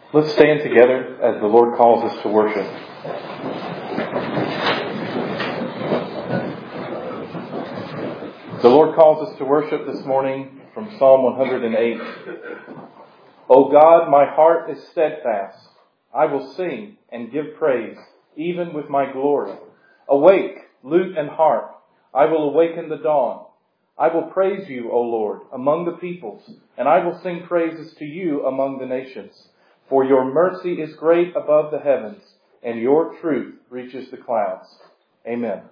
Let's stand together as the Lord calls us to worship. The Lord calls us to worship this morning from Psalm 108. O God, my heart is steadfast. I will sing and give praise, even with my glory. Awake, lute and harp. I will awaken the dawn. I will praise you, O Lord, among the peoples, and I will sing praises to you among the nations. For your mercy is great above the heavens, and your truth reaches the clouds. Amen.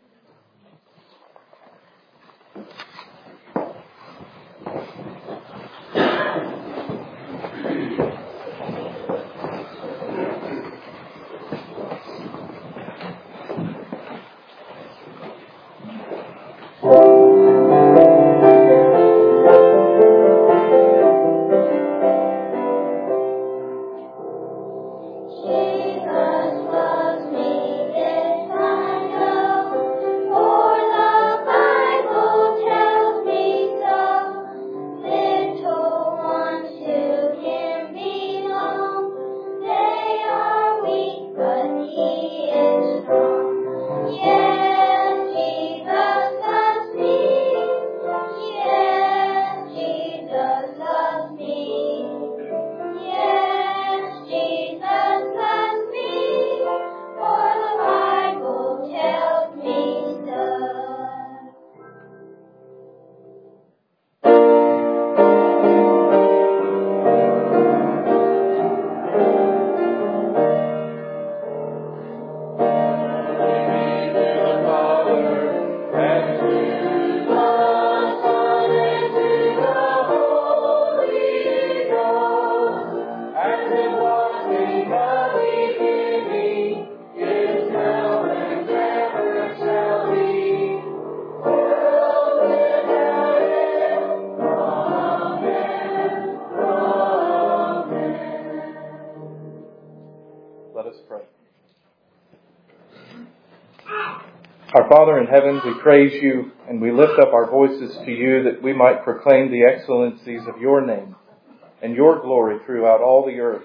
Our Father in heaven, we praise you and we lift up our voices to you that we might proclaim the excellencies of your name and your glory throughout all the earth.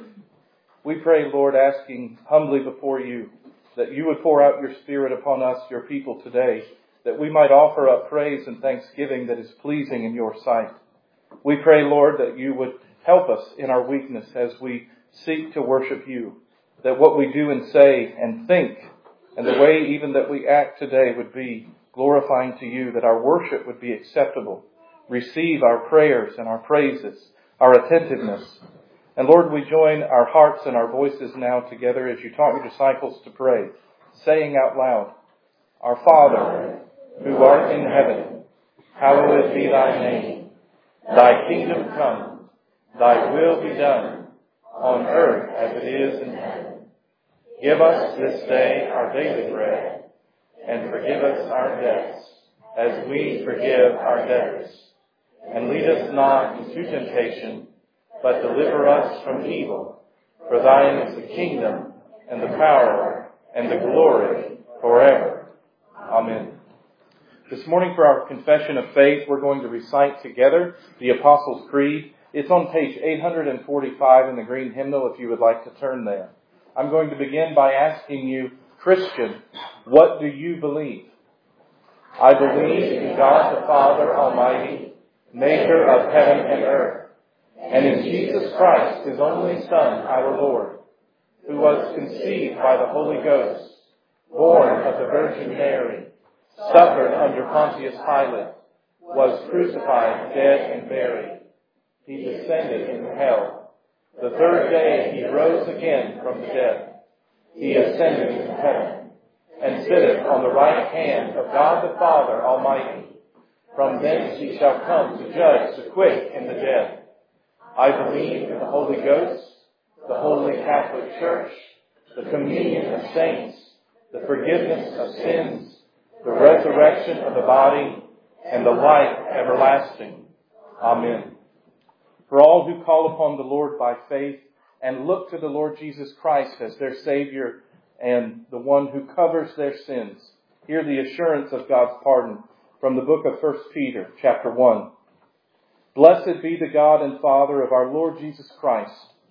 We pray, Lord, asking humbly before you that you would pour out your Spirit upon us, your people today, that we might offer up praise and thanksgiving that is pleasing in your sight. We pray, Lord, that you would help us in our weakness as we seek to worship you, that what we do and say and think and the way even that we act today would be glorifying to you, that our worship would be acceptable. Receive our prayers and our praises, our attentiveness. And Lord, we join our hearts and our voices now together as you taught your disciples to pray, saying out loud, Our Father, who art in heaven, hallowed be thy name. Thy kingdom come, thy will be done, on earth as it is in heaven. Give us this day our daily bread, and forgive us our debts, as we forgive our debtors. And lead us not into temptation, but deliver us from evil. For thine is the kingdom, and the power, and the glory, forever. Amen. This morning for our confession of faith, we're going to recite together the Apostles' Creed. It's on page 845 in the green hymnal if you would like to turn there. I'm going to begin by asking you, Christian, what do you believe? I believe in God the Father Almighty, maker of heaven and earth, and in Jesus Christ, his only Son, our Lord, who was conceived by the Holy Ghost, born of the Virgin Mary, suffered under Pontius Pilate, was crucified, dead, and buried. He descended into hell. The third day he rose again from the dead. He ascended into heaven, and sitteth on the right hand of God the Father Almighty. From thence he shall come to judge the quick and the dead. I believe in the Holy Ghost, the Holy Catholic Church, the communion of saints, the forgiveness of sins, the resurrection of the body, and the life everlasting. Amen. For all who call upon the Lord by faith and look to the Lord Jesus Christ as their Savior and the one who covers their sins, hear the assurance of God's pardon from the book of 1 Peter, chapter 1. Blessed be the God and Father of our Lord Jesus Christ.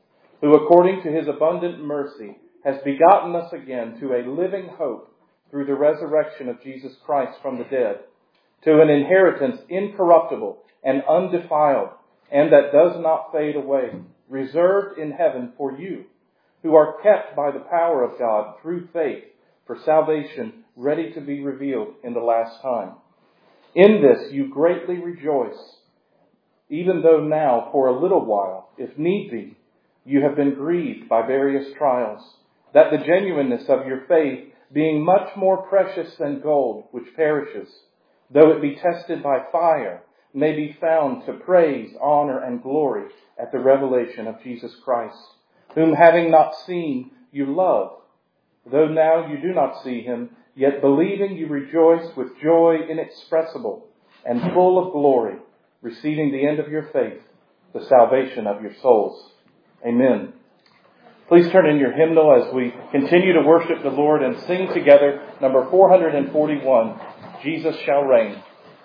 who according to his abundant mercy has begotten us again to a living hope through the resurrection of Jesus Christ from the dead, to an inheritance incorruptible and undefiled, and that does not fade away, reserved in heaven for you, who are kept by the power of God through faith for salvation ready to be revealed in the last time. In this you greatly rejoice, even though now for a little while, if need be, you have been grieved by various trials, that the genuineness of your faith, being much more precious than gold, which perishes, though it be tested by fire, may be found to praise, honor, and glory at the revelation of Jesus Christ, whom having not seen, you love. Though now you do not see him, yet believing you rejoice with joy inexpressible and full of glory, receiving the end of your faith, the salvation of your souls. Amen. Please turn in your hymnal as we continue to worship the Lord and sing together number 441, Jesus Shall Reign.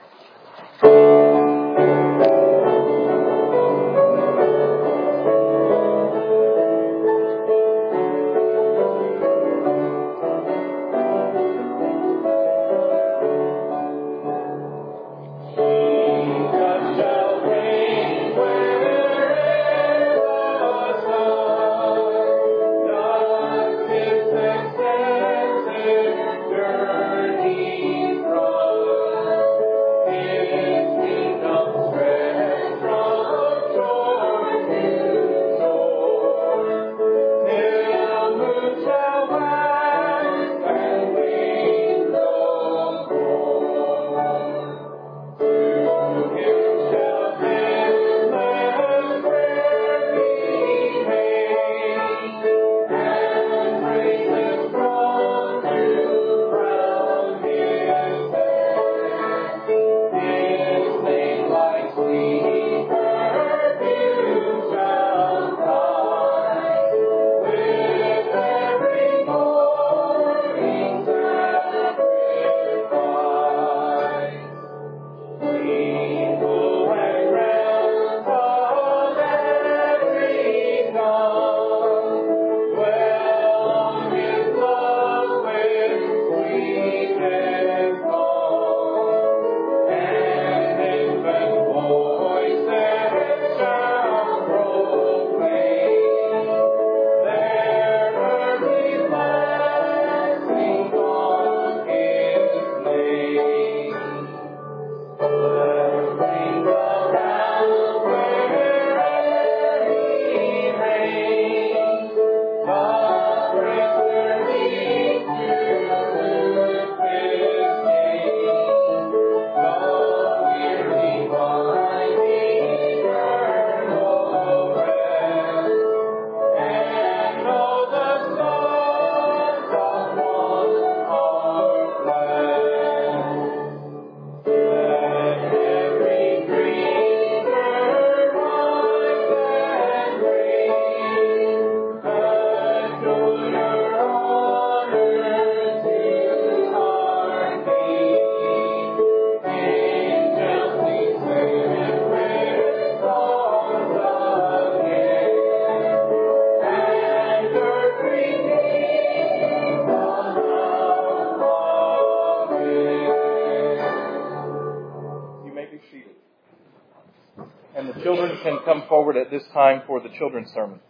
And the children can come forward at this time for the children's sermon.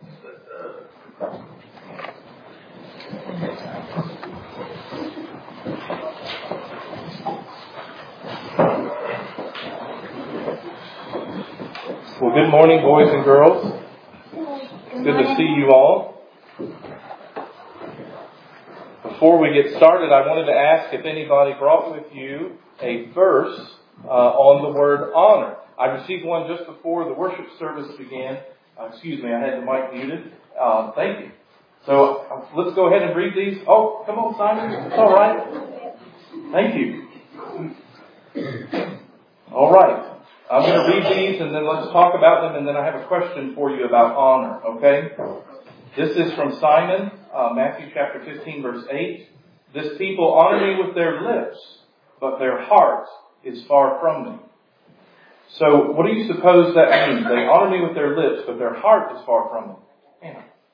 Well, good morning, boys and girls. Good to see you all. Before we get started, I wanted to ask if anybody brought with you a verse on the word honor. I received one just before the worship service began. Excuse me, I had the mic muted. Thank you. So let's go ahead and read these. Oh, come on, Simon. It's all right. Thank you. All right. I'm going to read these and then let's talk about them, and then I have a question for you about honor, okay? This is from Simon, Matthew chapter 15, verse 8. This people honor me with their lips, but their heart is far from me. So what do you suppose that means? They honor me with their lips, but their heart is far from me. Anna.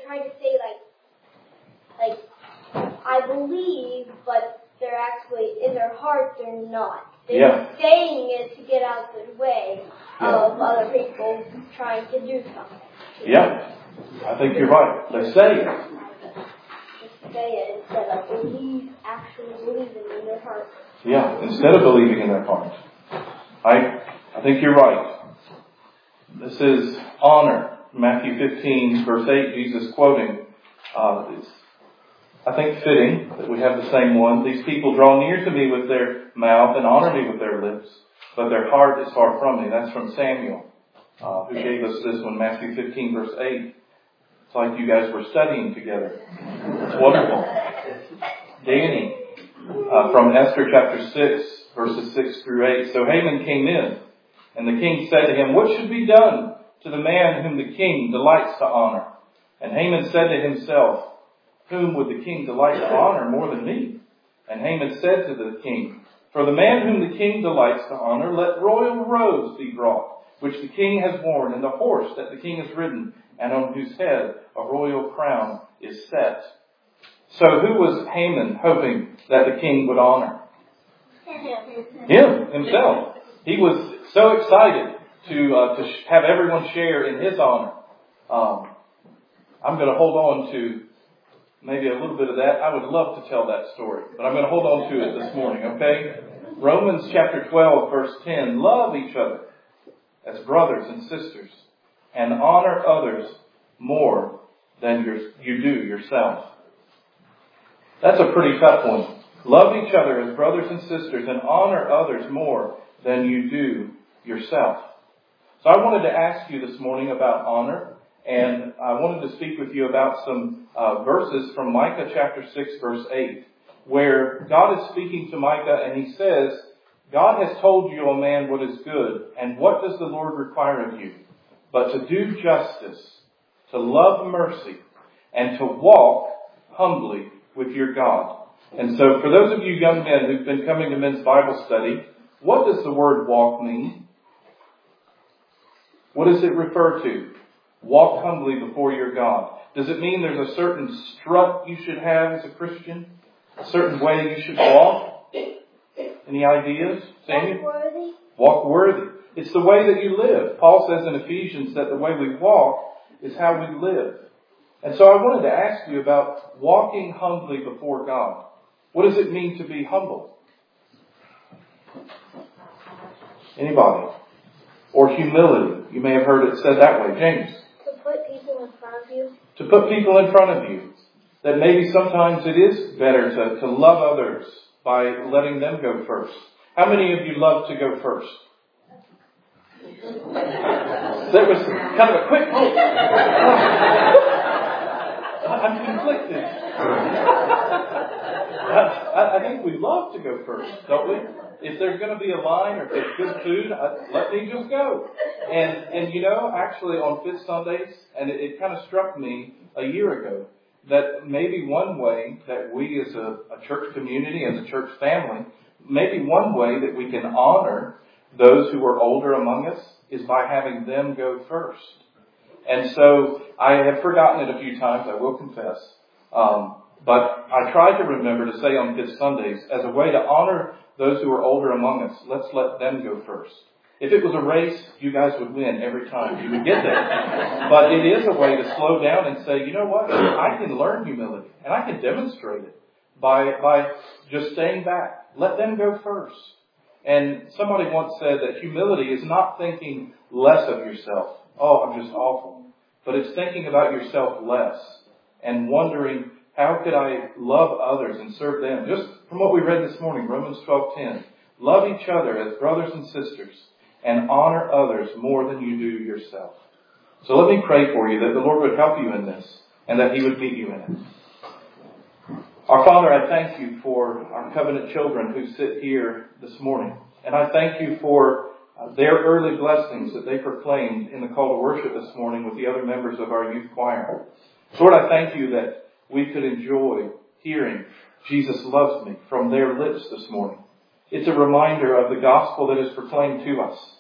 trying to say like I believe, but they're actually in their heart they're not. They're saying it to get out of the way of other people trying to do something. Yeah, I think you're right. They say it. Just say it instead of actually believing in their heart. Yeah, instead of believing in their heart. I think you're right. This is honor. Matthew 15, verse 8, Jesus quoting. It's, I think, fitting that we have the same one. These people draw near to me with their mouth and honor me with their lips, but their heart is far from me. That's from Samuel, who gave us this one, Matthew 15, verse 8. It's like you guys were studying together. It's wonderful. Danny, from Esther chapter 6, verses 6 through 8. So Haman came in, and the king said to him, "What should be done to the man whom the king delights to honor?" And Haman said to himself, "Whom would the king delight to honor more than me?" And Haman said to the king, "For the man whom the king delights to honor, let royal robes be brought, which the king has worn, and the horse that the king has ridden, and on whose head a royal crown is set." So who was Haman hoping that the king would honor? Him, himself. He was so excited to have everyone share in his honor. I'm going to hold on to maybe a little bit of that. I would love to tell that story, but I'm going to hold on to it this morning, okay? Romans chapter 12, verse 10. Love each other as brothers and sisters, and honor others more than you do yourself. That's a pretty tough one. Love each other as brothers and sisters, and honor others more than you do yourself. So I wanted to ask you this morning about honor, and I wanted to speak with you about some verses from Micah chapter 6, verse 8, where God is speaking to Micah, and he says, "God has told you, O man, what is good, and what does the Lord require of you? But to do justice, to love mercy, and to walk humbly with your God." And so for those of you young men who've been coming to men's Bible study, what does the word walk mean? What does it refer to? Walk humbly before your God. Does it mean there's a certain strut you should have as a Christian? A certain way you should walk? Any ideas, Samuel? Walk worthy. Walk worthy. It's the way that you live. Paul says in Ephesians that the way we walk is how we live. And so I wanted to ask you about walking humbly before God. What does it mean to be humble? Anybody? Or humility. You may have heard it said that way. James? To put people in front of you. To put people in front of you. That maybe sometimes it is better to love others by letting them go first. How many of you love to go first? That was kind of a quick hope. I'm conflicted. I think we love to go first, don't we? If there's going to be a line or if it's good food, let me just go. And you know, actually on Fifth Sundays, and it kind of struck me a year ago, that maybe one way that we as a church community, as a church family, maybe one way that we can honor those who are older among us is by having them go first. And so I have forgotten it a few times, I will confess. But I try to remember to say on Fifth Sundays, as a way to honor those who are older among us, let's let them go first. If it was a race, you guys would win every time. You would get there. But it is a way to slow down and say, you know what? I can learn humility, and I can demonstrate it by just staying back. Let them go first. And somebody once said that humility is not thinking less of yourself. Oh, I'm just awful. But it's thinking about yourself less and wondering, how could I love others and serve them? Just from what we read this morning, Romans 12:10. Love each other as brothers and sisters and honor others more than you do yourself. So let me pray for you that the Lord would help you in this and that He would meet you in it. Our Father, I thank you for our covenant children who sit here this morning. And I thank you for their early blessings that they proclaimed in the call to worship this morning with the other members of our youth choir. Lord, I thank you that we could enjoy hearing Jesus loves me from their lips this morning. It's a reminder of the gospel that is proclaimed to us.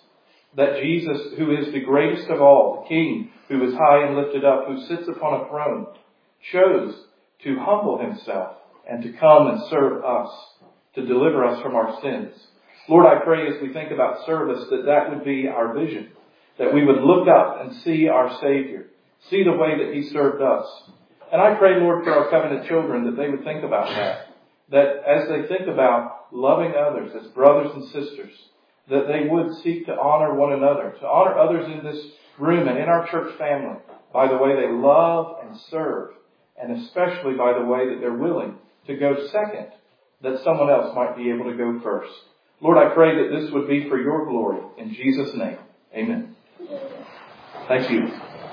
that Jesus, who is the greatest of all, the King who is high and lifted up, who sits upon a throne, chose to humble himself and to come and serve us, to deliver us from our sins. Lord, I pray as we think about service that would be our vision, that we would look up and see our Savior, see the way that He served us. And I pray, Lord, for our covenant children that they would think about that as they think about loving others as brothers and sisters, that they would seek to honor one another, to honor others in this room and in our church family by the way they love and serve, and especially by the way that they're willing to go second, that someone else might be able to go first. Lord, I pray that this would be for your glory. In Jesus' name, amen. Thank you.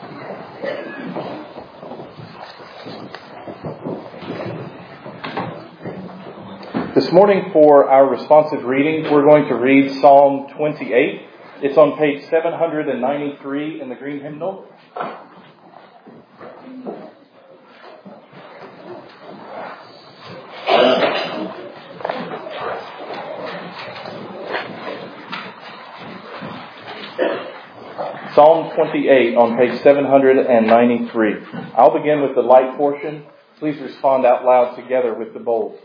This morning for our responsive reading, we're going to read Psalm 28. It's on page 793 in the Green Hymnal. Psalm 28 on page 793. I'll begin with the light portion. Please respond out loud together with the bold.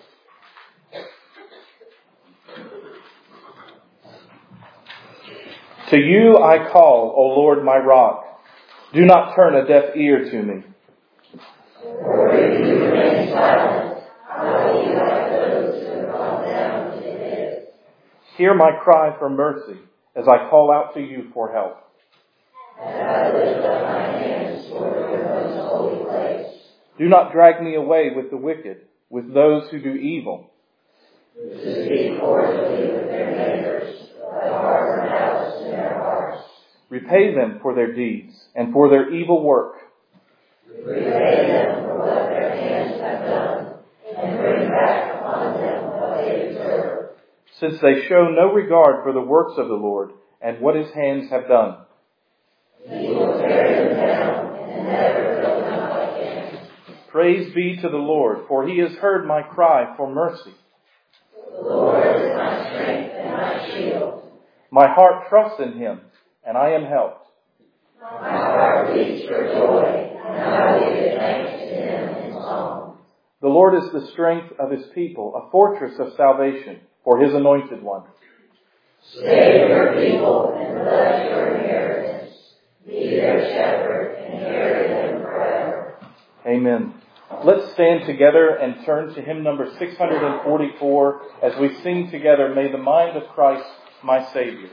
To you I call, O Lord my rock. Do not turn a deaf ear to me. For if you remain silent, how will you have those who fall down to the pit? Hear my cry for mercy as I call out to you for help. And I lift up my hands toward your most holy place. Do not drag me away with the wicked, with those who do evil. Who speak forcibly with their neighbors, but harbor malice in their hearts. Repay them for their deeds and for their evil work. Repay them for what their hands have done, and bring back upon them what they deserve. Since they show no regard for the works of the Lord and what His hands have done. He will tear them down and never build them up again. Praise be to the Lord, for He has heard my cry for mercy. The Lord is my strength and my shield. My heart trusts in Him, and I am helped. My heart beats for joy, and I will give thanks to Him in song. The Lord is the strength of His people, a fortress of salvation for His anointed one. Save your people and bless your inheritance. Be their shepherd and carry them forever. Amen. Let's stand together and turn to hymn number 644 as we sing together, May the Mind of Christ, my Savior.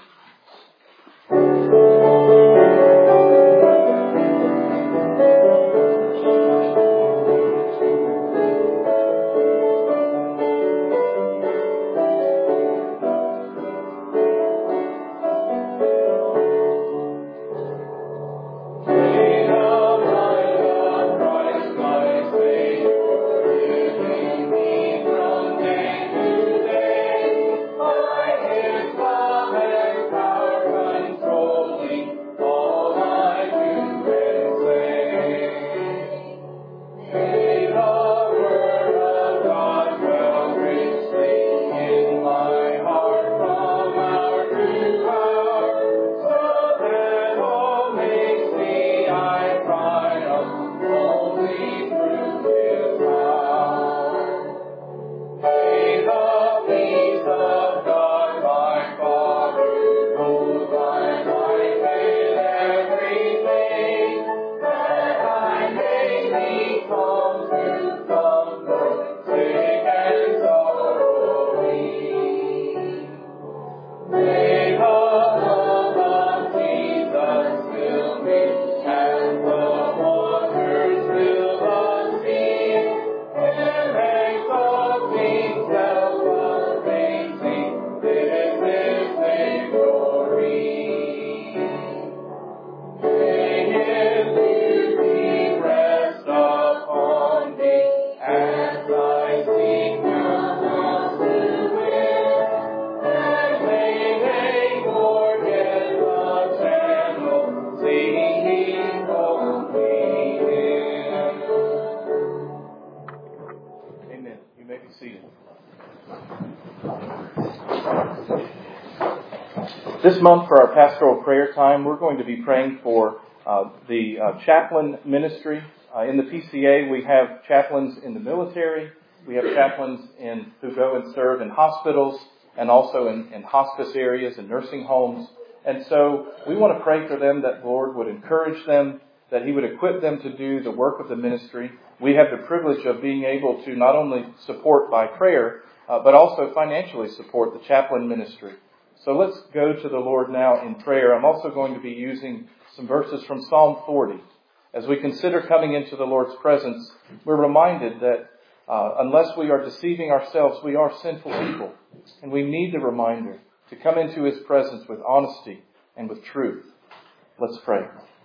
This month for our pastoral prayer time, we're going to be praying for the chaplain ministry. In the PCA, we have chaplains in the military. We have chaplains who go and serve in hospitals and also in hospice areas and nursing homes. And so we want to pray for them that the Lord would encourage them, that He would equip them to do the work of the ministry. We have the privilege of being able to not only support by prayer, but also financially support the chaplain ministry. So let's go to the Lord now in prayer. I'm also going to be using some verses from Psalm 40. As we consider coming into the Lord's presence, we're reminded that unless we are deceiving ourselves, we are sinful people. And we need the reminder to come into His presence with honesty and with truth. Let's pray.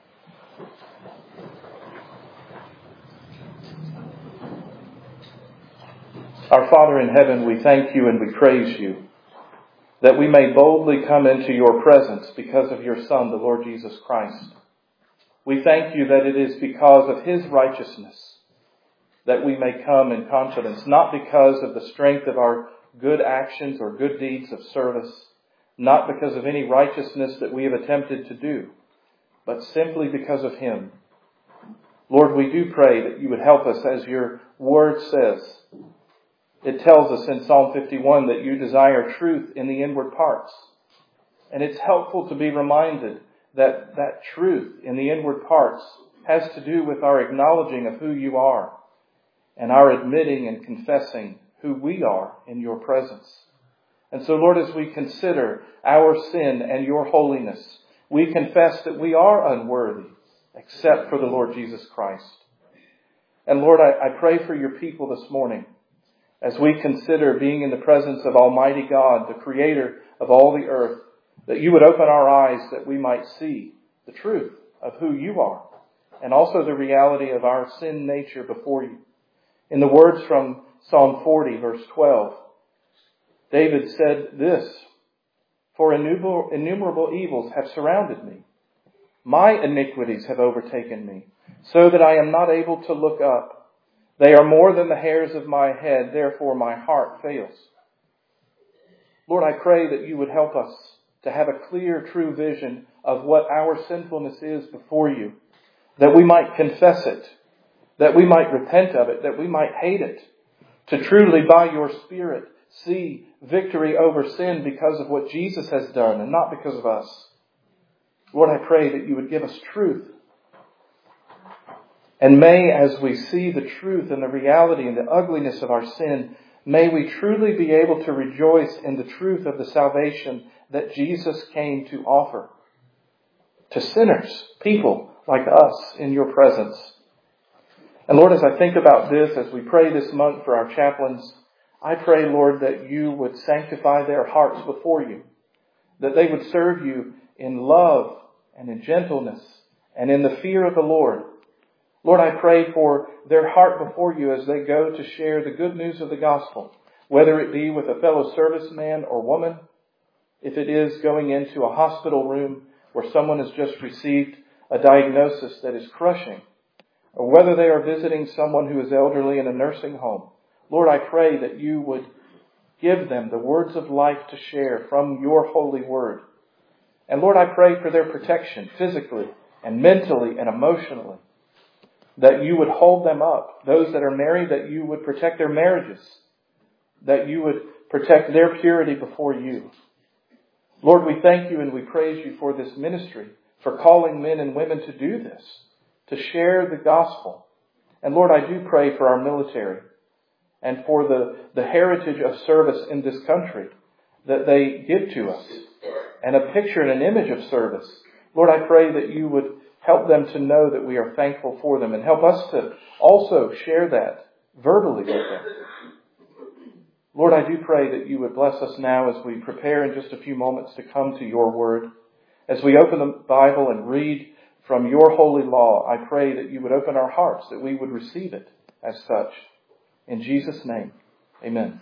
Our Father in heaven, we thank You and we praise You that we may boldly come into Your presence because of Your Son, the Lord Jesus Christ. We thank You that it is because of His righteousness that we may come in confidence, not because of the strength of our good actions or good deeds of service, not because of any righteousness that we have attempted to do, but simply because of Him. Lord, we do pray that You would help us as Your Word says. It tells us in Psalm 51 that You desire truth in the inward parts. And it's helpful to be reminded that that truth in the inward parts has to do with our acknowledging of who You are and our admitting and confessing who we are in Your presence. And so, Lord, as we consider our sin and Your holiness, we confess that we are unworthy except for the Lord Jesus Christ. And Lord, I pray for Your people this morning as we consider being in the presence of Almighty God, the Creator of all the earth, that You would open our eyes that we might see the truth of who You are and also the reality of our sin nature before You. In the words from Psalm 40, verse 12, David said this, "For innumerable evils have surrounded me. My iniquities have overtaken me, so that I am not able to look up. They are more than the hairs of my head, therefore my heart fails." Lord, I pray that You would help us to have a clear, true vision of what our sinfulness is before You, that we might confess it, that we might repent of it, that we might hate it, to truly by Your Spirit see victory over sin because of what Jesus has done and not because of us. Lord, I pray that You would give us truth. And may, as we see the truth and the reality and the ugliness of our sin, may we truly be able to rejoice in the truth of the salvation that Jesus came to offer to sinners, people like us in Your presence. And Lord, as I think about this, as we pray this month for our chaplains, I pray, Lord, that You would sanctify their hearts before You, that they would serve You in love and in gentleness and in the fear of the Lord. Lord, I pray for their heart before You as they go to share the good news of the gospel, whether it be with a fellow serviceman or woman, if it is going into a hospital room where someone has just received a diagnosis that is crushing, or whether they are visiting someone who is elderly in a nursing home. Lord, I pray that You would give them the words of life to share from Your holy word. And Lord, I pray for their protection physically and mentally and emotionally, that You would hold them up. Those that are married, that You would protect their marriages, that You would protect their purity before You. Lord, we thank You and we praise You for this ministry, for calling men and women to do this, to share the gospel. And Lord, I do pray for our military and for the heritage of service in this country that they give to us, and a picture and an image of service. Lord, I pray that You would help them to know that we are thankful for them, and help us to also share that verbally with them. Lord, I do pray that You would bless us now as we prepare in just a few moments to come to Your word. As we open the Bible and read from Your holy law, I pray that You would open our hearts, that we would receive it as such. In Jesus' name, amen.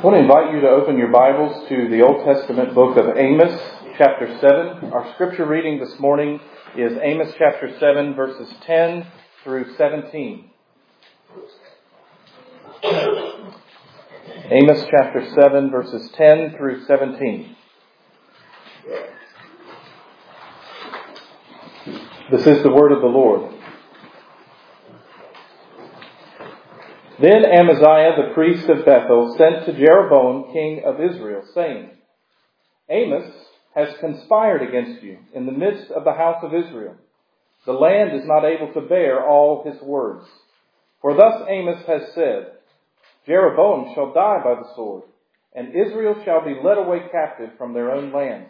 I want to invite you to open your Bibles to the Old Testament book of Amos, chapter 7. Our scripture reading this morning is Amos chapter 7, verses 10 through 17. Amos chapter 7, verses 10 through 17. This is the word of the Lord. Then Amaziah the priest of Bethel sent to Jeroboam king of Israel, saying, Amos has conspired against you in the midst of the house of Israel. The land is not able to bear all his words. For thus Amos has said, Jeroboam shall die by the sword, and Israel shall be led away captive from their own land.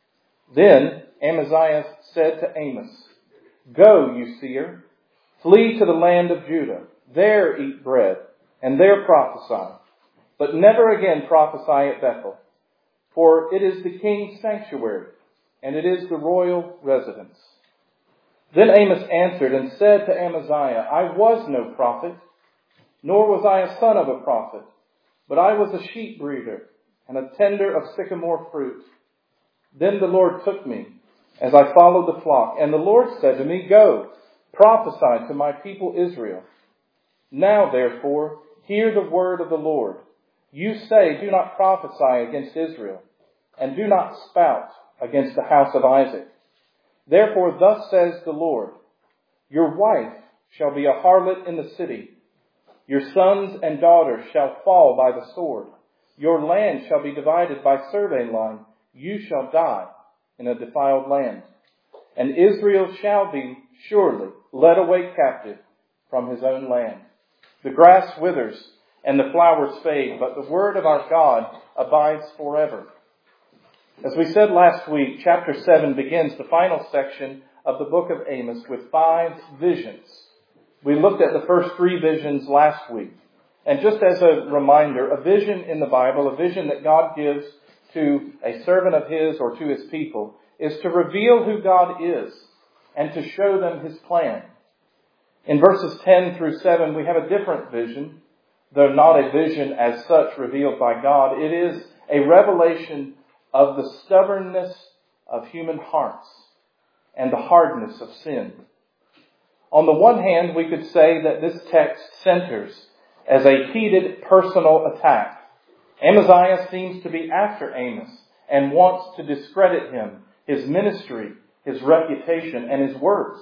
Then Amaziah said to Amos, Go, you seer, flee to the land of Judah. There eat bread, and there prophesy. But never again prophesy at Bethel, for it is the king's sanctuary, and it is the royal residence. Then Amos answered and said to Amaziah, I was no prophet, nor was I a son of a prophet, but I was a sheep breeder and a tender of sycamore fruit. Then the Lord took me as I followed the flock, and the Lord said to me, Go, prophesy to my people Israel. Now, therefore, hear the word of the Lord. You say, Do not prophesy against Israel, and do not spout against the house of Isaac. Therefore, thus says the Lord, Your wife shall be a harlot in the city. Your sons and daughters shall fall by the sword. Your land shall be divided by survey line. You shall die in a defiled land. And Israel shall be surely led away captive from his own land. The grass withers and the flowers fade, but the word of our God abides forever. As we said last week, chapter 7 begins the final section of the book of Amos with 5 visions. We looked at the first 3 visions last week. And just as a reminder, a vision in the Bible, a vision that God gives to a servant of his or to his people, is to reveal who God is and to show them his plan. In verses 10 through 7, we have a different vision, though not a vision as such revealed by God. It is a revelation of the stubbornness of human hearts and the hardness of sin. On the one hand, we could say that this text centers as a heated personal attack. Amaziah seems to be after Amos and wants to discredit him, his ministry, his reputation, and his words.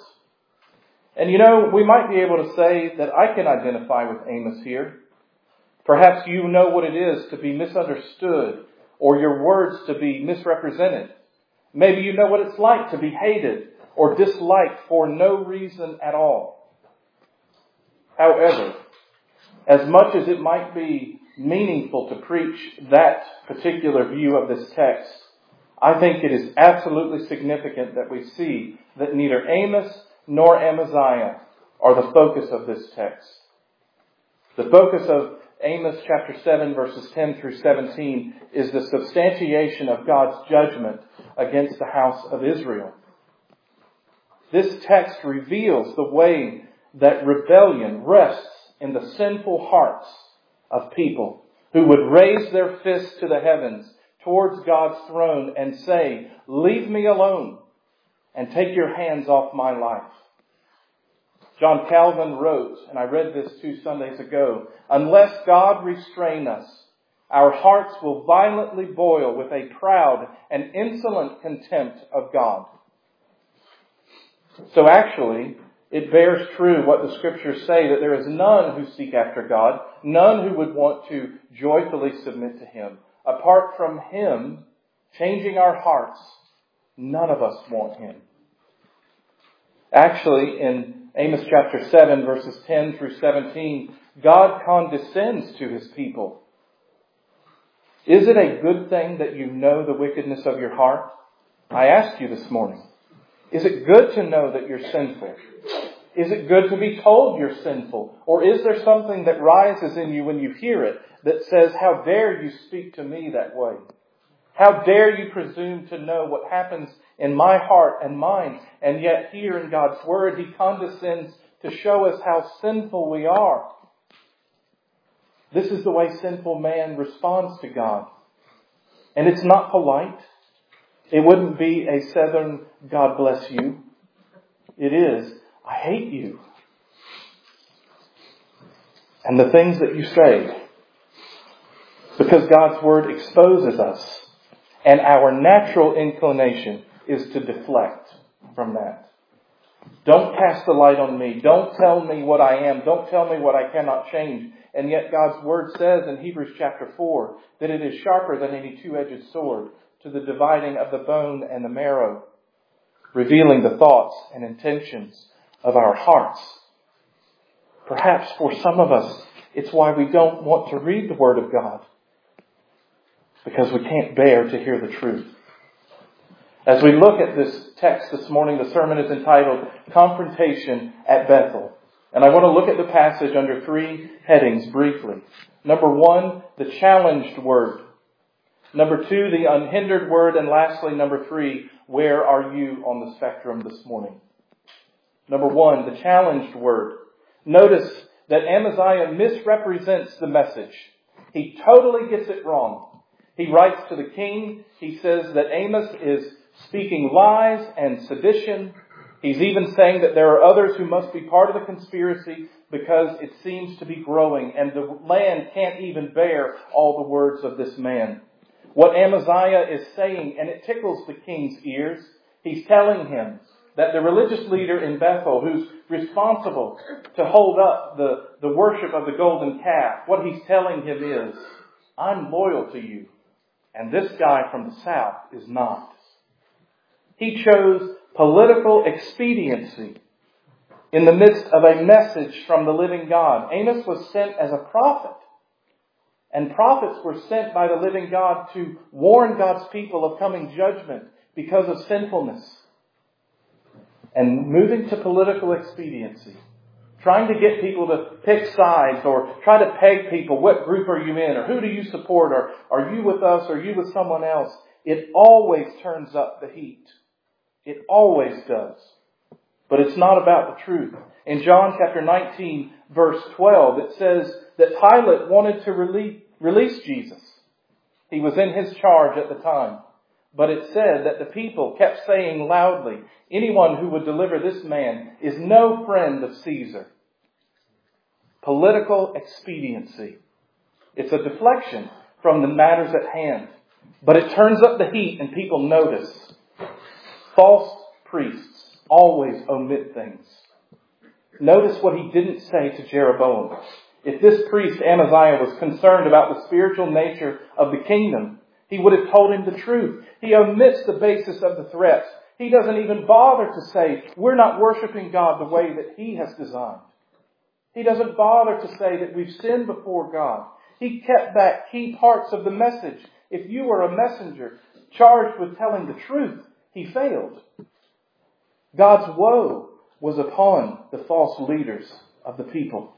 And we might be able to say that I can identify with Amos here. Perhaps you know what it is to be misunderstood or your words to be misrepresented. Maybe you know what it's like to be hated or disliked for no reason at all. However, as much as it might be meaningful to preach that particular view of this text, I think it is absolutely significant that we see that neither Amos nor Amaziah are the focus of this text. The focus of Amos chapter 7 verses 10 through 17 is the substantiation of God's judgment against the house of Israel. This text reveals the way that rebellion rests in the sinful hearts of people who would raise their fists to the heavens towards God's throne and say, Leave me alone and take your hands off my life. John Calvin wrote, and I read this 2 Sundays ago, Unless God restrain us, our hearts will violently boil with a proud and insolent contempt of God. So actually, it bears true what the scriptures say, that there is none who seek after God, none who would want to joyfully submit to him. Apart from him changing our hearts, none of us want him. Actually, in Amos chapter 7, verses 10 through 17, God condescends to his people. Is it a good thing that you know the wickedness of your heart? I asked you this morning. Is it good to know that you're sinful? Is it good to be told you're sinful? Or is there something that rises in you when you hear it that says, How dare you speak to me that way? How dare you presume to know what happens in my heart and mind? And yet here in God's Word, He condescends to show us how sinful we are. This is the way sinful man responds to God. And it's not polite. It wouldn't be a Southern God bless you. It is, I hate you. And the things that you say. Because God's Word exposes us. And our natural inclination is to deflect from that. Don't cast the light on me. Don't tell me what I am. Don't tell me what I cannot change. And yet God's Word says in Hebrews chapter 4 that it is sharper than any two-edged sword to the dividing of the bone and the marrow, revealing the thoughts and intentions of our hearts. Perhaps for some of us, it's why we don't want to read the Word of God. Because we can't bear to hear the truth. As we look at this text this morning, the sermon is entitled Confrontation at Bethel. And I want to look at the passage under 3 headings briefly. Number 1, the challenged word. Number 2, the unhindered word. And lastly, number 3, where are you on the spectrum this morning? Number 1, the challenged word. Notice that Amaziah misrepresents the message. He totally gets it wrong. He writes to the king. He says that Amos is speaking lies and sedition. He's even saying that there are others who must be part of the conspiracy because it seems to be growing and the land can't even bear all the words of this man. What Amaziah is saying, and it tickles the king's ears, he's telling him that the religious leader in Bethel, who's responsible to hold up the worship of the golden calf, what he's telling him is, I'm loyal to you. And this guy from the south is not. He chose political expediency in the midst of a message from the living God. Amos was sent as a prophet. And prophets were sent by the living God to warn God's people of coming judgment because of sinfulness. And moving to political expediency, trying to get people to pick sides or try to peg people. What group are you in? Or who do you support? Or are you with us? Or are you with someone else? It always turns up the heat. It always does. But it's not about the truth. In John chapter 19, verse 12, it says that Pilate wanted to release Jesus. He was in his charge at the time. But it said that the people kept saying loudly, anyone who would deliver this man is no friend of Caesar. Political expediency. It's a deflection from the matters at hand. But it turns up the heat and people notice. False priests always omit things. Notice what he didn't say to Jeroboam. If this priest Amaziah was concerned about the spiritual nature of the kingdom, he would have told him the truth. He omits the basis of the threats. He doesn't even bother to say, we're not worshiping God the way that He has designed. He doesn't bother to say that we've sinned before God. He kept back key parts of the message. If you were a messenger charged with telling the truth, he failed. God's woe was upon the false leaders of the people.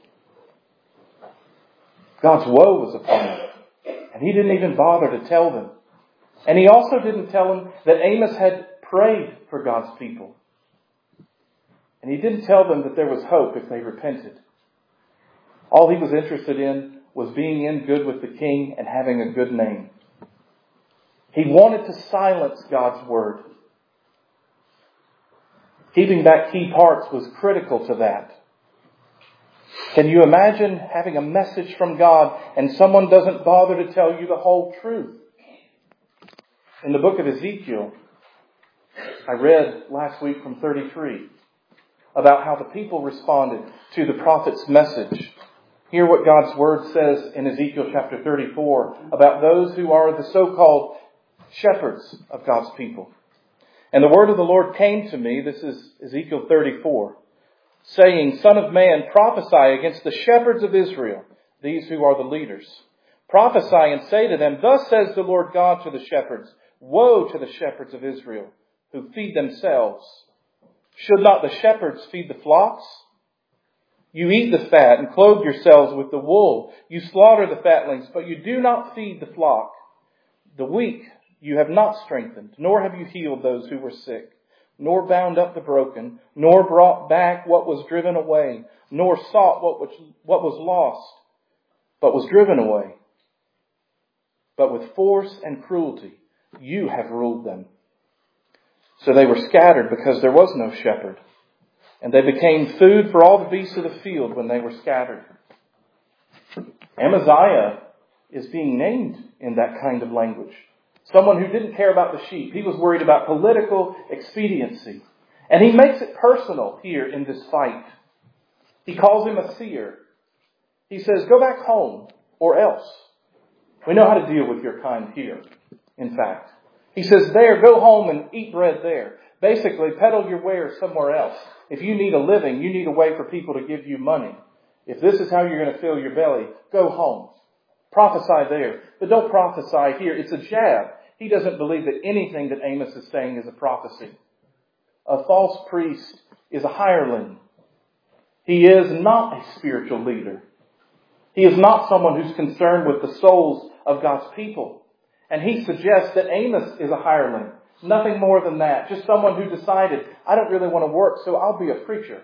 God's woe was upon them. And he didn't even bother to tell them. And he also didn't tell them that Amos had prayed for God's people. And he didn't tell them that there was hope if they repented. All he was interested in was being in good with the king and having a good name. He wanted to silence God's word. Keeping back key parts was critical to that. Can you imagine having a message from God and someone doesn't bother to tell you the whole truth? In the book of Ezekiel, I read last week from 33 about how the people responded to the prophet's message. Hear what God's word says in Ezekiel chapter 34 about those who are the so-called shepherds of God's people. And the word of the Lord came to me, this is Ezekiel 34, saying, Son of man, prophesy against the shepherds of Israel, these who are the leaders. Prophesy and say to them, Thus says the Lord God to the shepherds, Woe to the shepherds of Israel, who feed themselves. Should not the shepherds feed the flocks? You eat the fat and clothe yourselves with the wool. You slaughter the fatlings, but you do not feed the flock. The weak you have not strengthened, nor have you healed those who were sick, nor bound up the broken, nor brought back what was driven away, nor sought what was lost. but was driven away. But with force and cruelty, you have ruled them. So they were scattered because there was no shepherd. And they became food for all the beasts of the field when they were scattered. Amaziah is being named in that kind of language. Someone who didn't care about the sheep. He was worried about political expediency. And he makes it personal here in this fight. He calls him a seer. He says, go back home or else. We know how to deal with your kind here, in fact. He says, there, go home and eat bread there. Basically, peddle your wares somewhere else. If you need a living, you need a way for people to give you money. If this is how you're going to fill your belly, go home. Prophesy there. But don't prophesy here. It's a jab. He doesn't believe that anything that Amos is saying is a prophecy. A false priest is a hireling. He is not a spiritual leader. He is not someone who's concerned with the souls of God's people. And he suggests that Amos is a hireling. Nothing more than that. Just someone who decided, I don't really want to work, so I'll be a preacher.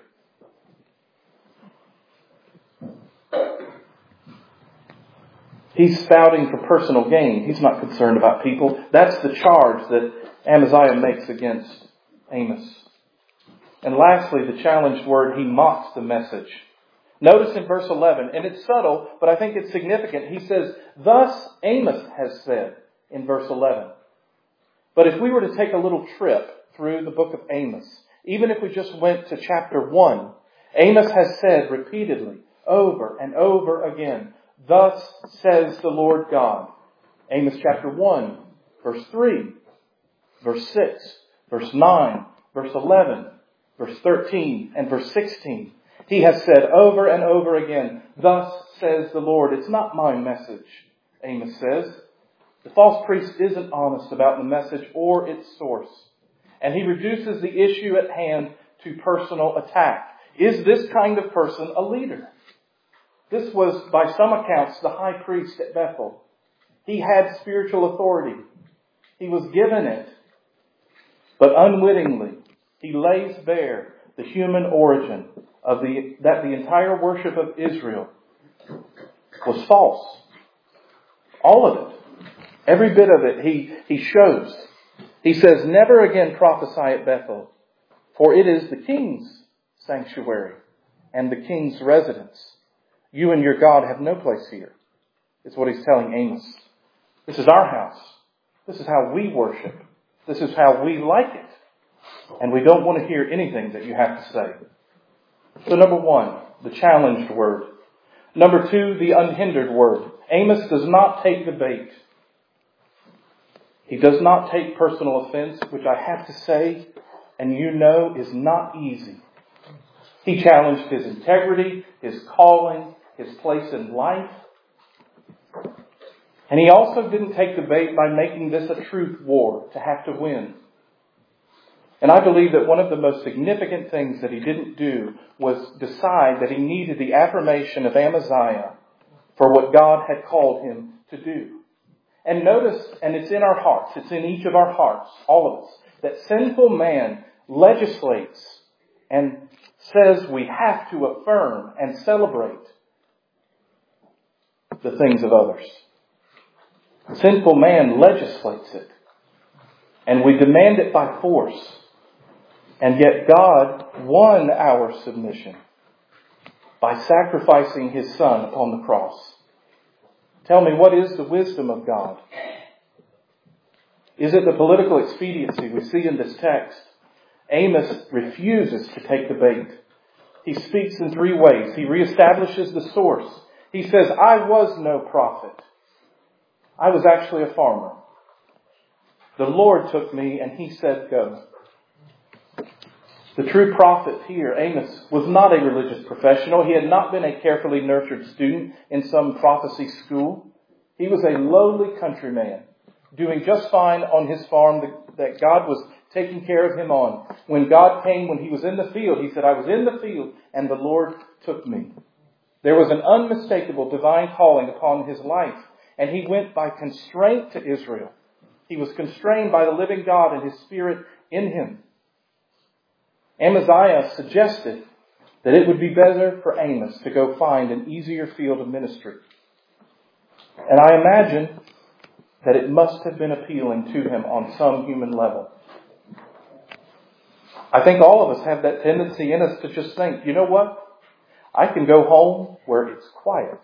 He's spouting for personal gain. He's not concerned about people. That's the charge that Amaziah makes against Amos. And lastly, the challenged word, he mocks the message. Notice in verse 11, and it's subtle, but I think it's significant. He says, thus Amos has said in verse 11. But if we were to take a little trip through the book of Amos, even if we just went to chapter 1, Amos has said repeatedly, over and over again, thus says the Lord God. Amos chapter 1, verse 3, verse 6, verse 9, verse 11, verse 13, and verse 16. He has said over and over again, thus says the Lord. It's not my message, Amos says. The false priest isn't honest about the message or its source. And he reduces the issue at hand to personal attack. Is this kind of person a leader? This was, by some accounts, the high priest at Bethel. He had spiritual authority. He was given it. But unwittingly, he lays bare the human origin of that the entire worship of Israel was false. All of it. Every bit of it he shows. He says, never again prophesy at Bethel, for it is the king's sanctuary and the king's residence. You and your God have no place here. Is what he's telling Amos. This is our house. This is how we worship. This is how we like it. And we don't want to hear anything that you have to say. So number 1, the challenged word. Number 2, the unhindered word. Amos does not take the bait. He does not take personal offense, which I have to say, and you know, is not easy. He challenged his integrity, his calling, his place in life. And he also didn't take the bait by making this a truth war to have to win. And I believe that one of the most significant things that he didn't do was decide that he needed the affirmation of Amaziah for what God had called him to do. And notice, and it's in our hearts, it's in each of our hearts, all of us, that sinful man legislates and says we have to affirm and celebrate the things of others. Sinful man legislates it. And we demand it by force. And yet God won our submission by sacrificing His Son upon the cross. Tell me, what is the wisdom of God? Is it the political expediency we see in this text? Amos refuses to take the bait. He speaks in 3 ways. He reestablishes the source. He says, I was no prophet. I was actually a farmer. The Lord took me and He said, go. The true prophet here, Amos, was not a religious professional. He had not been a carefully nurtured student in some prophecy school. He was a lowly countryman, doing just fine on his farm that God was taking care of him on. When God came, when he was in the field, he said, I was in the field and the Lord took me. There was an unmistakable divine calling upon his life, and he went by constraint to Israel. He was constrained by the living God and His Spirit in him. Amaziah suggested that it would be better for Amos to go find an easier field of ministry. And I imagine that it must have been appealing to him on some human level. I think all of us have that tendency in us to just think, you know what? I can go home where it's quiet.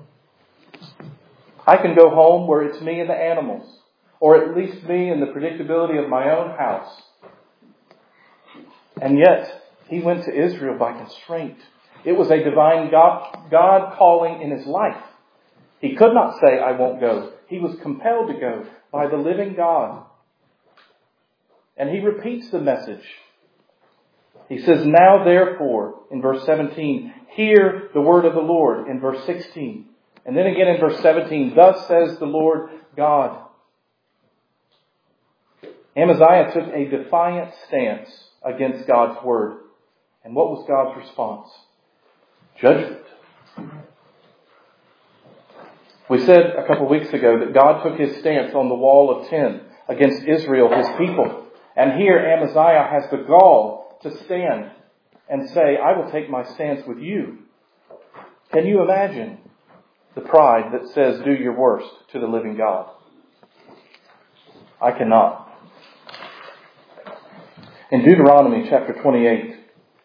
I can go home where it's me and the animals, or at least me and the predictability of my own house. And yet, he went to Israel by constraint. It was a divine God calling in his life. He could not say, I won't go. He was compelled to go by the living God. And he repeats the message. He says, now therefore, in verse 17, hear the word of the Lord, in verse 16. And then again in verse 17, thus says the Lord God. Amaziah took a defiant stance against God's word. And what was God's response? Judgment. We said a couple of weeks ago that God took his stance on the wall of 10 against Israel, his people. And here Amaziah has the gall to stand and say, I will take my stance with you. Can you imagine the pride that says, do your worst to the living God? I cannot. In Deuteronomy chapter 28,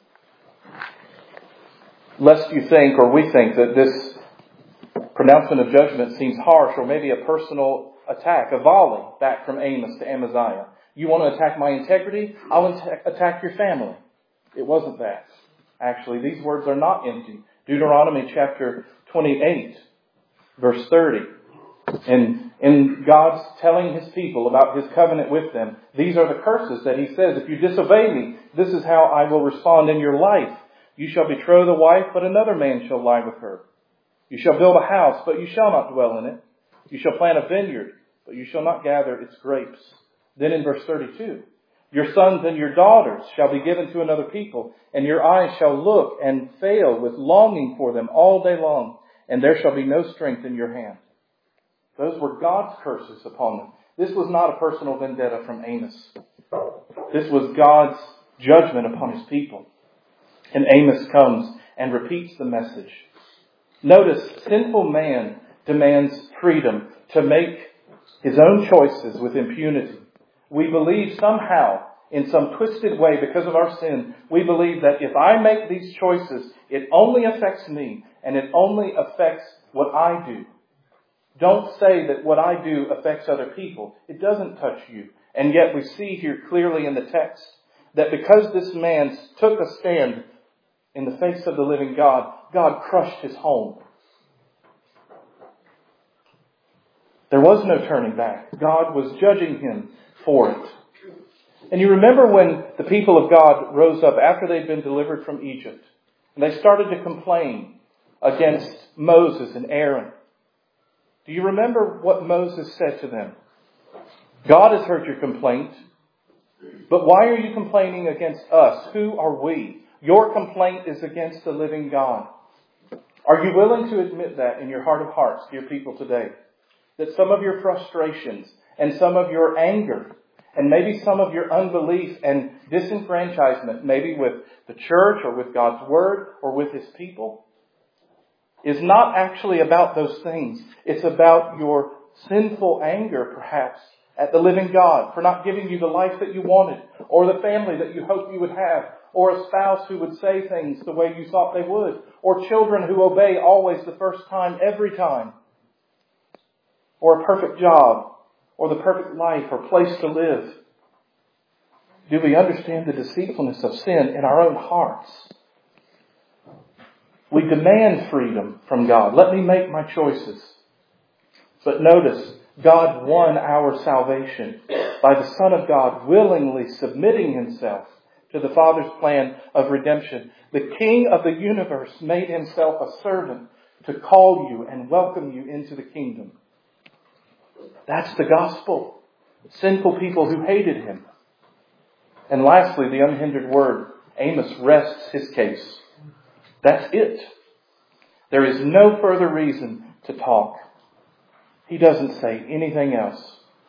lest you think, or we think, that this pronouncement of judgment seems harsh, or maybe a personal attack, a volley back from Amos to Amaziah. You want to attack my integrity? I'll attack your family. It wasn't that. Actually, these words are not empty. Deuteronomy chapter 28, verse 30. In God's telling his people about his covenant with them, these are the curses that he says, if you disobey me, this is how I will respond in your life. You shall betroth a wife, but another man shall lie with her. You shall build a house, but you shall not dwell in it. You shall plant a vineyard, but you shall not gather its grapes. Then in verse 32, your sons and your daughters shall be given to another people, and your eyes shall look and fail with longing for them all day long, and there shall be no strength in your hand. Those were God's curses upon them. This was not a personal vendetta from Amos. This was God's judgment upon his people. And Amos comes and repeats the message. Notice, sinful man demands freedom to make his own choices with impunity. We believe somehow, in some twisted way, because of our sin, we believe that if I make these choices, it only affects me, and it only affects what I do. Don't say that what I do affects other people. It doesn't touch you. And yet we see here clearly in the text that because this man took a stand in the face of the living God, God crushed his home. There was no turning back. God was judging him for it. And you remember when the people of God rose up after they'd been delivered from Egypt, and they started to complain against Moses and Aaron. Do you remember what Moses said to them? God has heard your complaint, but why are you complaining against us? Who are we? Your complaint is against the living God. Are you willing to admit that in your heart of hearts, dear people, today? That some of your frustrations and some of your anger and maybe some of your unbelief and disenfranchisement, maybe with the church or with God's Word or with His people, is not actually about those things. It's about your sinful anger, perhaps, at the living God for not giving you the life that you wanted, or the family that you hoped you would have, or a spouse who would say things the way you thought they would, or children who obey always the first time, every time, or a perfect job, or the perfect life or place to live. Do we understand the deceitfulness of sin in our own hearts? We demand freedom from God. Let me make my choices. But notice, God won our salvation by the Son of God willingly submitting Himself to the Father's plan of redemption. The King of the universe made Himself a servant to call you and welcome you into the kingdom. That's the gospel. Sinful people who hated Him. And lastly, the unhindered word. Amos rests his case. That's it. There is no further reason to talk. He doesn't say anything else.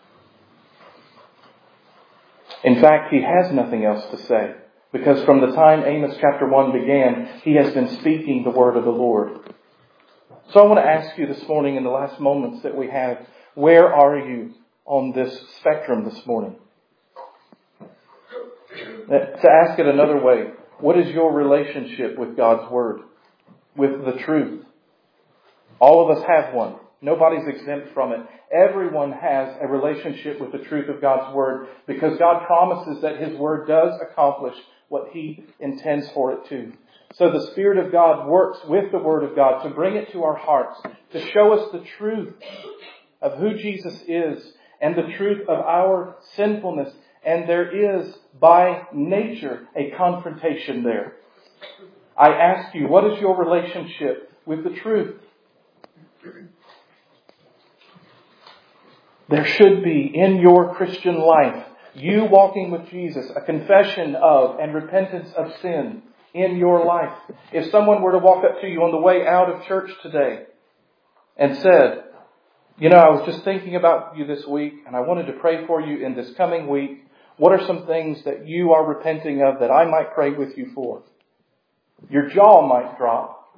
In fact, he has nothing else to say. Because from the time Amos chapter 1 began, he has been speaking the word of the Lord. So I want to ask you this morning, in the last moments that we have, where are you on this spectrum this morning? To ask it another way, what is your relationship with God's Word, with the truth? All of us have one. Nobody's exempt from it. Everyone has a relationship with the truth of God's Word, because God promises that His Word does accomplish what He intends for it to. So the Spirit of God works with the Word of God to bring it to our hearts, to show us the truth of who Jesus is and the truth of our sinfulness. And there is, by nature, a confrontation there. I ask you, what is your relationship with the truth? There should be in your Christian life, you walking with Jesus, a confession of and repentance of sin in your life. If someone were to walk up to you on the way out of church today and said, I was just thinking about you this week and I wanted to pray for you in this coming week. What are some things that you are repenting of that I might pray with you for? Your jaw might drop.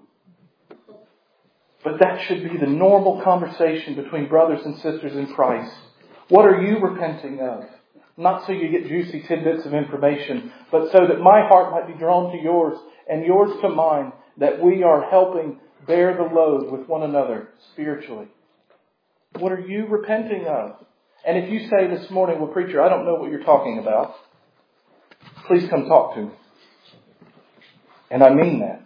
But that should be the normal conversation between brothers and sisters in Christ. What are you repenting of? Not so you get juicy tidbits of information, but so that my heart might be drawn to yours and yours to mine, that we are helping bear the load with one another spiritually. What are you repenting of? And if you say this morning, well, preacher, I don't know what you're talking about, please come talk to me. And I mean that.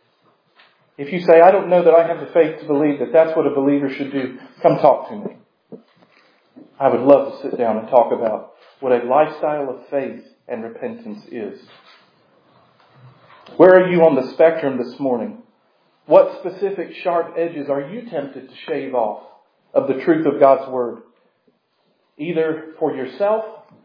If you say, I don't know that I have the faith to believe that that's what a believer should do, come talk to me. I would love to sit down and talk about what a lifestyle of faith and repentance is. Where are you on the spectrum this morning? What specific sharp edges are you tempted to shave off of the truth of God's Word? Either for yourself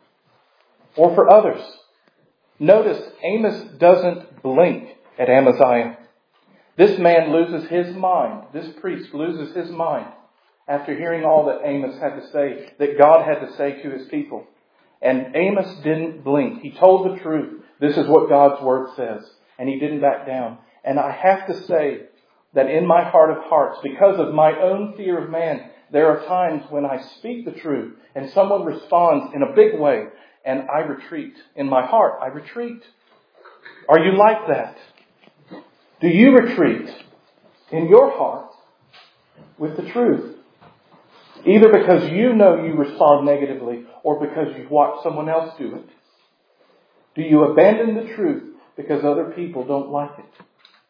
or for others. Notice, Amos doesn't blink at Amaziah. This man loses his mind. This priest loses his mind after hearing all that Amos had to say, that God had to say to His people. And Amos didn't blink. He told the truth. This is what God's Word says. And he didn't back down. And I have to say that in my heart of hearts, because of my own fear of man, there are times when I speak the truth and someone responds in a big way and I retreat. In my heart, I retreat. Are you like that? Do you retreat in your heart with the truth? Either because you know you respond negatively or because you've watched someone else do it. Do you abandon the truth because other people don't like it?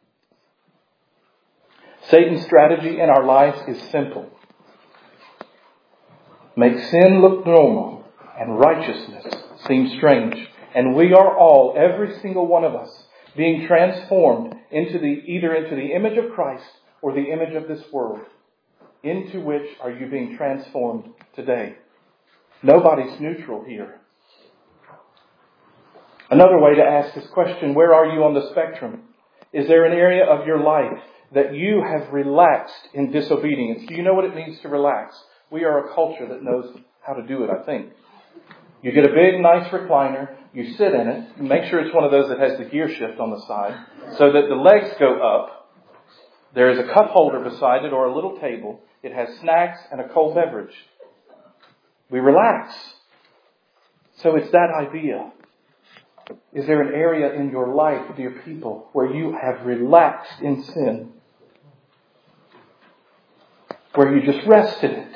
Satan's strategy in our lives is simple. Make sin look normal and righteousness seem strange. And we are all, every single one of us, being transformed either into the image of Christ or the image of this world. Into which are you being transformed today? Nobody's neutral here. Another way to ask this question, where are you on the spectrum? Is there an area of your life that you have relaxed in disobedience? Do you know what it means to relax? We are a culture that knows how to do it, I think. You get a big, nice recliner. You sit in it. Make sure it's one of those that has the gear shift on the side so that the legs go up. There is a cup holder beside it or a little table. It has snacks and a cold beverage. We relax. So it's that idea. Is there an area in your life, dear people, where you have relaxed in sin? Where you just rest in it?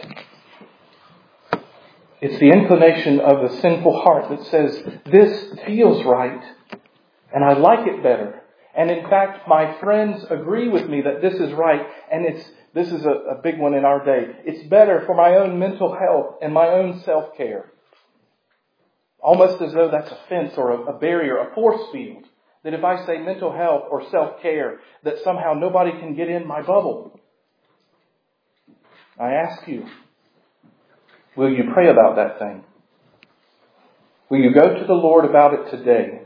It's the inclination of the sinful heart that says, this feels right, and I like it better. And in fact, my friends agree with me that this is right, and this is a big one in our day. It's better for my own mental health and my own self-care. Almost as though that's a fence or a barrier, a force field. That if I say mental health or self-care, that somehow nobody can get in my bubble. I ask you, will you pray about that thing? Will you go to the Lord about it today?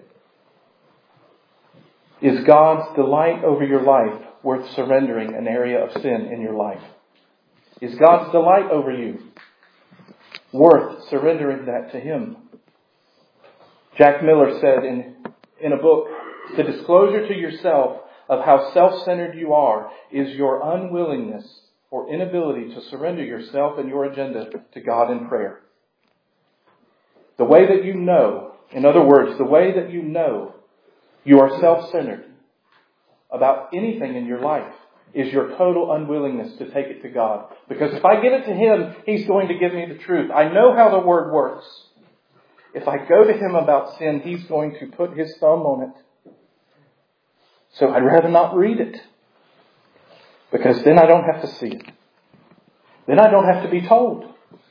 Is God's delight over your life worth surrendering an area of sin in your life? Is God's delight over you worth surrendering that to Him? Jack Miller said in a book, the disclosure to yourself of how self-centered you are is your unwillingness or inability to surrender yourself and your agenda to God in prayer. The way that you know, in other words, the way that you know you are self-centered about anything in your life is your total unwillingness to take it to God. Because if I give it to Him, He's going to give me the truth. I know how the Word works. If I go to Him about sin, He's going to put His thumb on it. So I'd rather not read it. Because then I don't have to see it. Then I don't have to be told.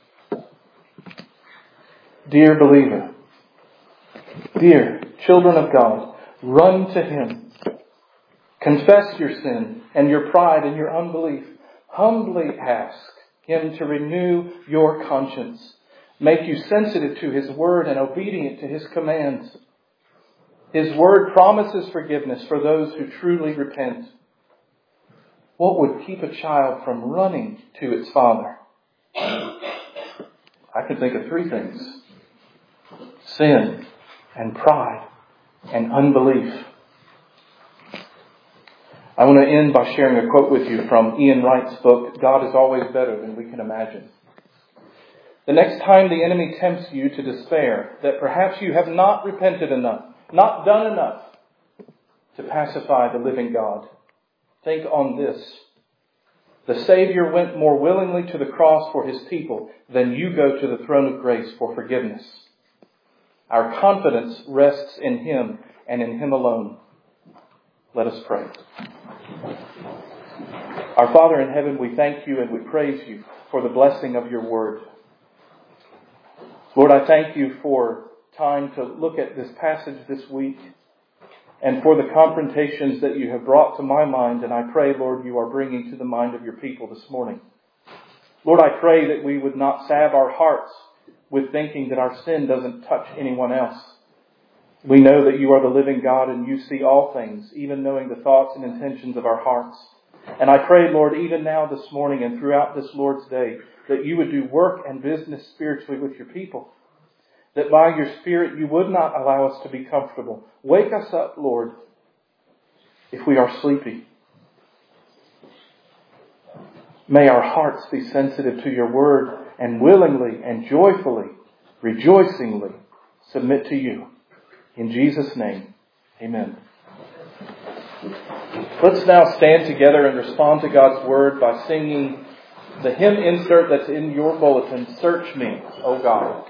Dear believer, dear children of God, run to Him. Confess your sin and your pride and your unbelief. Humbly ask Him to renew your conscience. Make you sensitive to His Word and obedient to His commands. His Word promises forgiveness for those who truly repent. What would keep a child from running to its father? I can think of 3 things. Sin and pride and unbelief. I want to end by sharing a quote with you from Ian Wright's book, God is Always Better Than We Can Imagine. The next time the enemy tempts you to despair that perhaps you have not repented enough, not done enough to pacify the living God, think on this. The Savior went more willingly to the cross for His people than you go to the throne of grace for forgiveness. Our confidence rests in Him and in Him alone. Let us pray. Our Father in heaven, we thank You and we praise You for the blessing of Your Word. Lord, I thank You for time to look at this passage this week and for the confrontations that You have brought to my mind. And I pray, Lord, You are bringing to the mind of Your people this morning. Lord, I pray that we would not salve our hearts with thinking that our sin doesn't touch anyone else. We know that You are the living God and You see all things, even knowing the thoughts and intentions of our hearts. And I pray, Lord, even now this morning and throughout this Lord's day, that You would do work and business spiritually with Your people. That by Your Spirit You would not allow us to be comfortable. Wake us up, Lord, if we are sleepy. May our hearts be sensitive to Your Word and willingly and joyfully, rejoicingly submit to You. In Jesus' name, amen. Let's now stand together and respond to God's Word by singing the hymn insert that's in your bulletin, Search Me, O God.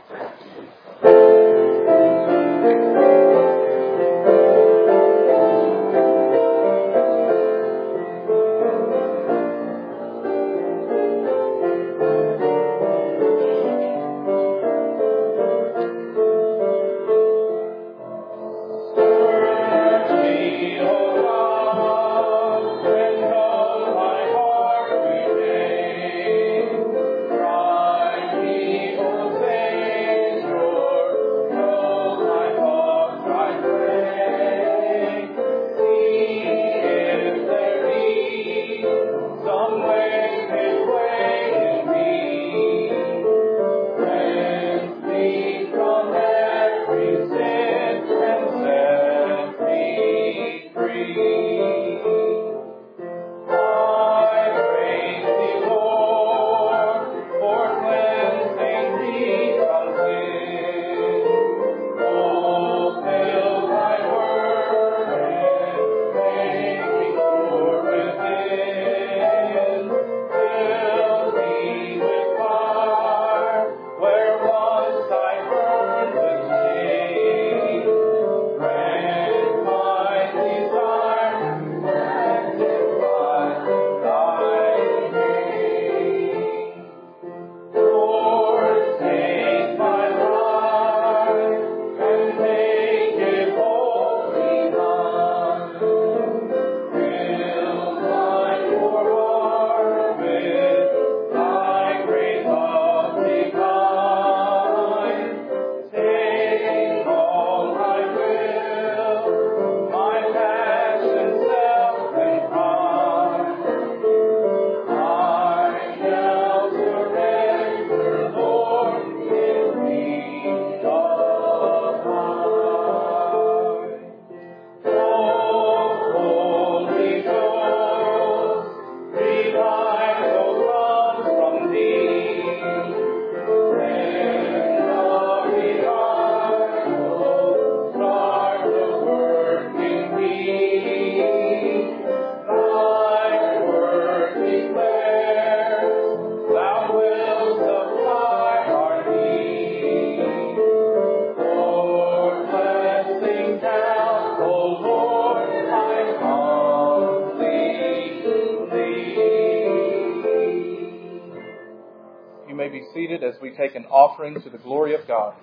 be seated as we take an offering to the glory of God.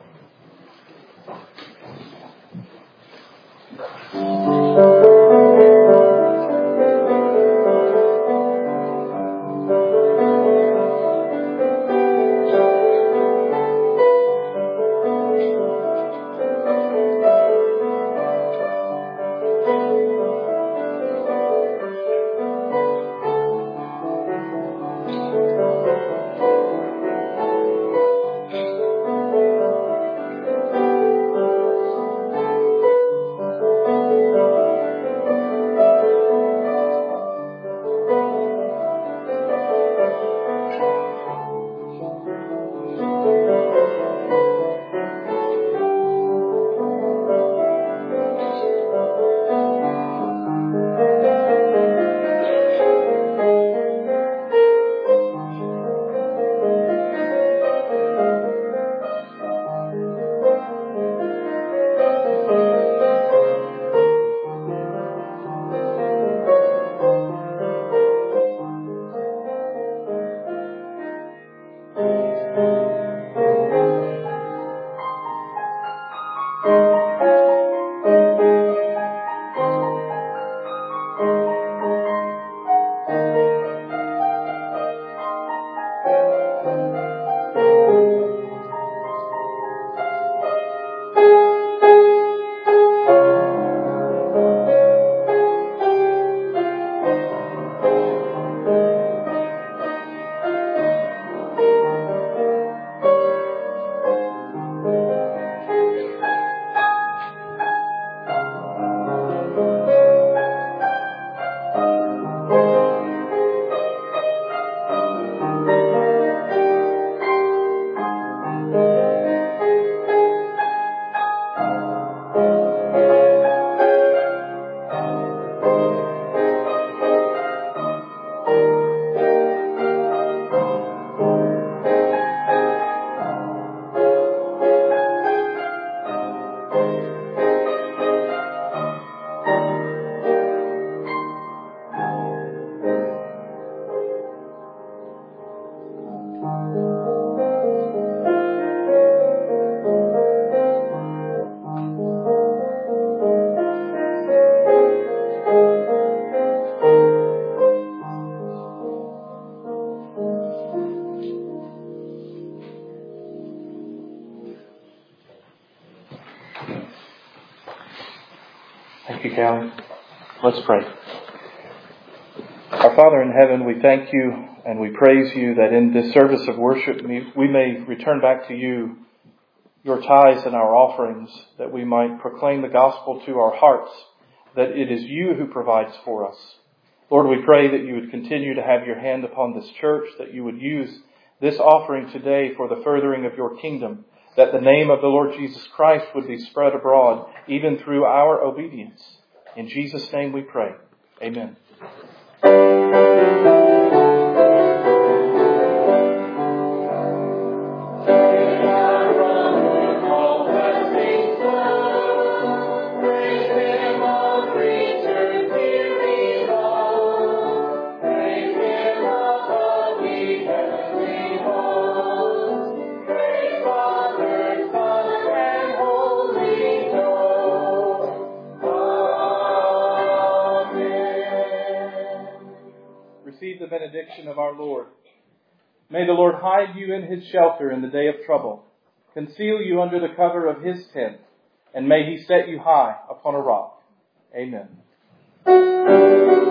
Thank you, Callie. Let's pray. Our Father in heaven, we thank you and we praise you that in this service of worship we may return back to you your tithes and our offerings, that we might proclaim the gospel to our hearts, that it is you who provides for us. Lord, we pray that you would continue to have your hand upon this church, that you would use this offering today for the furthering of your kingdom, that the name of the Lord Jesus Christ would be spread abroad, even through our obedience. In Jesus' name we pray. Amen. Receive the benediction of our Lord. May the Lord hide you in his shelter in the day of trouble, conceal you under the cover of his tent, and may he set you high upon a rock. Amen.